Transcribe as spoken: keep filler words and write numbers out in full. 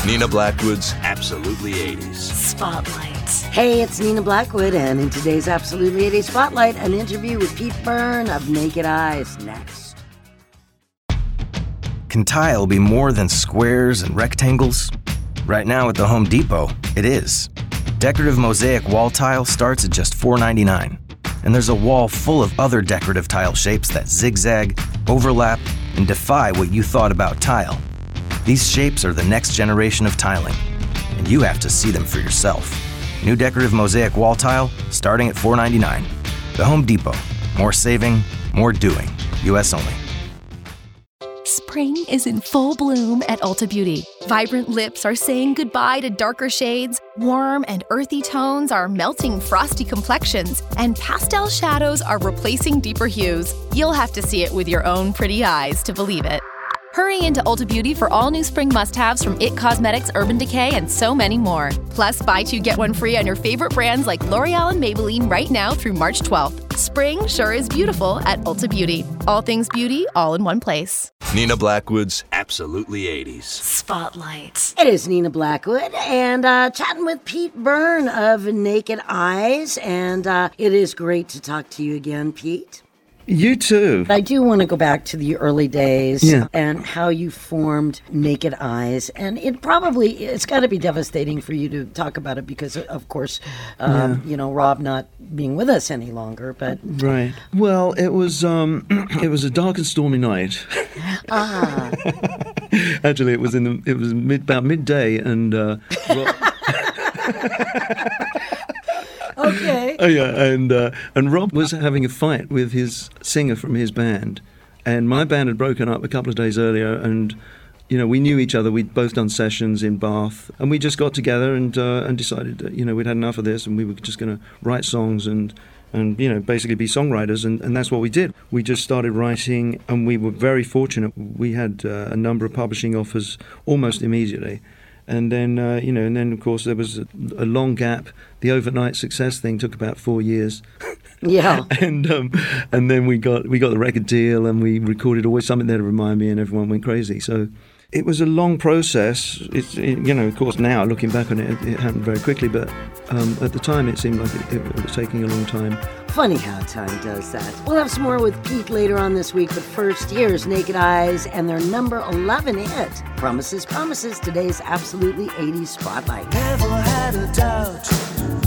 Nina Blackwood's Absolutely eighties Spotlight. Hey, it's Nina Blackwood, and in today's Absolutely eighties Spotlight, an interview with Pete Byrne of Naked Eyes. Next. Can tile be more than squares and rectangles? Right now at the Home Depot, it is. Decorative mosaic wall tile starts at just four ninety-nine. And there's a wall full of other decorative tile shapes that zigzag, overlap, and defy what you thought about tile. These shapes are the next generation of tiling, and you have to see them for yourself. New decorative mosaic wall tile starting at four ninety-nine. The Home Depot. More saving, more doing. U S only. Spring is in full bloom at Ulta Beauty. Vibrant lips are saying goodbye to darker shades, warm and earthy tones are melting frosty complexions, and pastel shadows are replacing deeper hues. You'll have to see it with your own pretty eyes to believe it. Hurry into Ulta Beauty for all new spring must-haves from It Cosmetics, Urban Decay, and so many more. Plus, buy two, get one free on your favorite brands like L'Oreal and Maybelline right now through March twelfth. Spring sure is beautiful at Ulta Beauty. All things beauty, all in one place. Nina Blackwood's Absolutely eighties Spotlight. It is Nina Blackwood, and uh, chatting with Pete Byrne of Naked Eyes, and uh, it is great to talk to you again, Pete. You too. I do want to go back to the early days yeah. and how you formed Naked Eyes. And it probably, it's got to be devastating for you to talk about it because, of course, um, yeah. you know, Rob not being with us any longer. But Right. Well, it was um, it was a dark and stormy night. Ah. Actually, it was in the, it was mid, about midday and... Uh, Rob- Okay. Oh yeah, and uh, and Rob was having a fight with his singer from his band, and my band had broken up a couple of days earlier, and you know we knew each other. We'd both done sessions in Bath, and we just got together and uh, and decided that you know we'd had enough of this, and we were just going to write songs and and you know basically be songwriters, and, and that's what we did. We just started writing, and we were very fortunate. We had uh, a number of publishing offers almost immediately. And then, uh, you know, and then, of course, there was a, a long gap. The overnight success thing took about four years. Yeah. and um, and then we got we got the record deal, and we recorded Always Something There to Remind Me, and everyone went crazy. So it was a long process. It's it, you know, of course, now looking back on it, it, it happened very quickly. But um, at the time, it seemed like it, it was taking a long time. Funny how time does that. We'll have some more with Pete later on this week, but first, here's Naked Eyes and their number eleven hit, Promises, Promises, today's Absolutely eighties Spotlight. Never had a doubt.